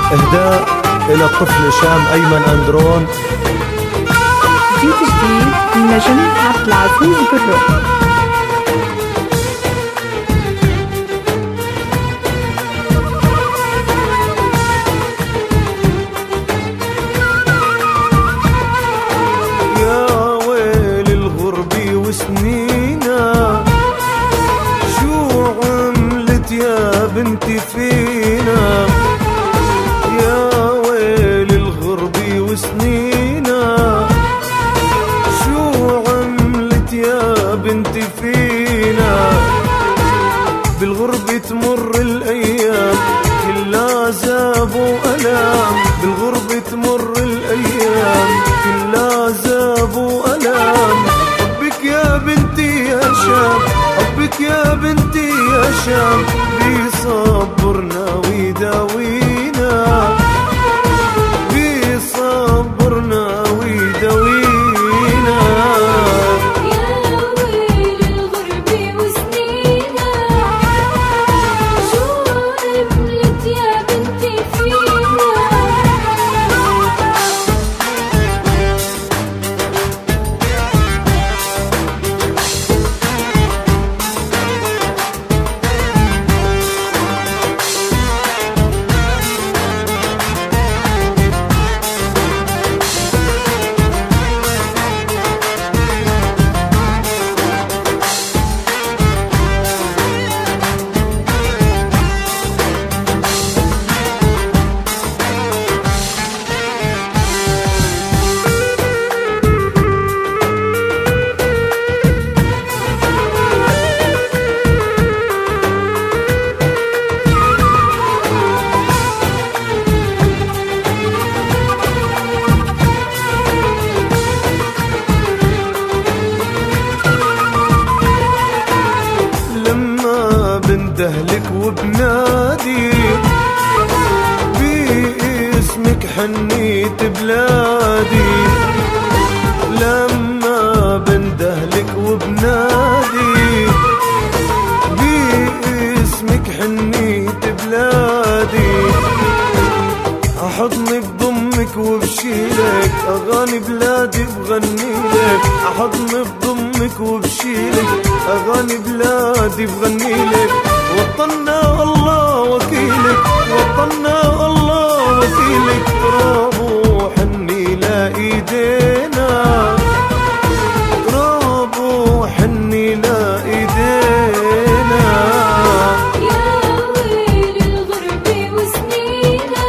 إهداء إلى الطفل شام أيمن أندرون. جديد النجم عبد العزيز برو. وسنينا شو عملت يا بنتي فينا، يا ويل الغربة وسنينا شو عملت يا بنتي فينا. بالغربة تمر الأيام كلها عذاب وألام، بالغربة تمر الأيام كلها عذاب وألام. يا بنتي يا شام، حبك يا بنتي يا شام بيصبرنا ويداوينا، بيصبرنا ويداوينا. يا ويل الغربة وسنينا شو عملت يا بنتي فينا. بندهلك وبنادي باسمك حنيت بلادي، لما بندهلك وبنادي باسمك حنيت بلادي. أحضني بضمك وبشيلك أغاني بلادي بغنيلك، أحضني بضمك وبشيلك أغاني بلادي بغنيلك. وطننا الله وكيلك، وطننا الله وكيلك، تراب وحني لا إيدينا، تراب وحني لا إيدينا. يا ويل الغربة وسنينا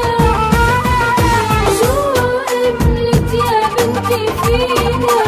شو عملت يا بنتي فينا.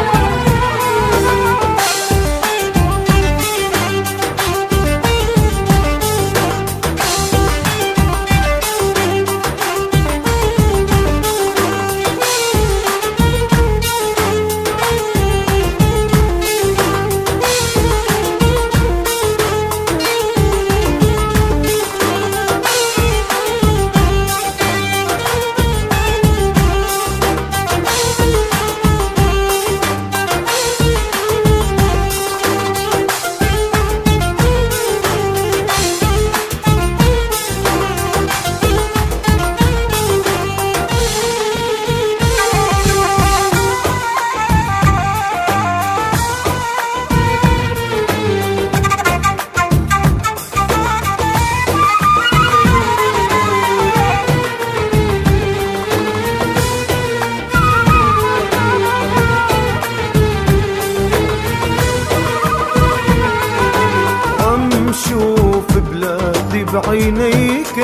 شوف بلادي بعينيك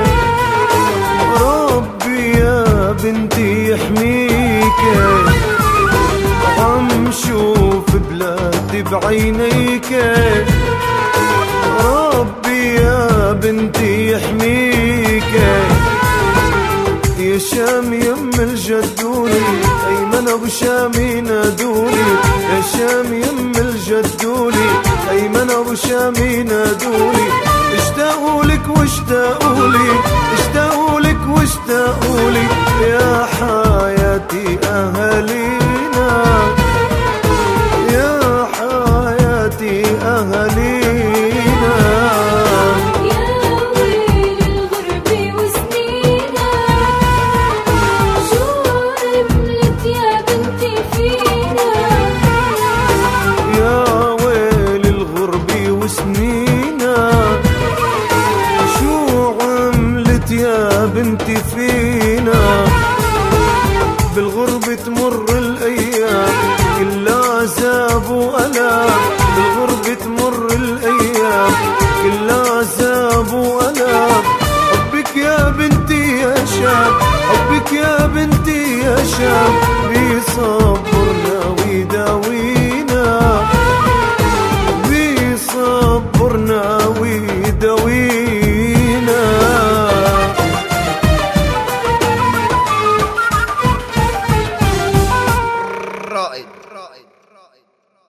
ربي يا بنتي يحميك، عم شوف بلادي بعينيك ربي يا بنتي يحميك. يا شام يم الجدولي أيمن أبو شامي نادولي، يا شام يم الجدولي أيمن أبو شامي نادولي. اشتاقوا لك واشتاقوا لي، اشتاقوا لك واشتاقوا لي يا حياتي أهالينا، يا حياتي أهالينا. يا ويل الغربة وسنينا وسنينا.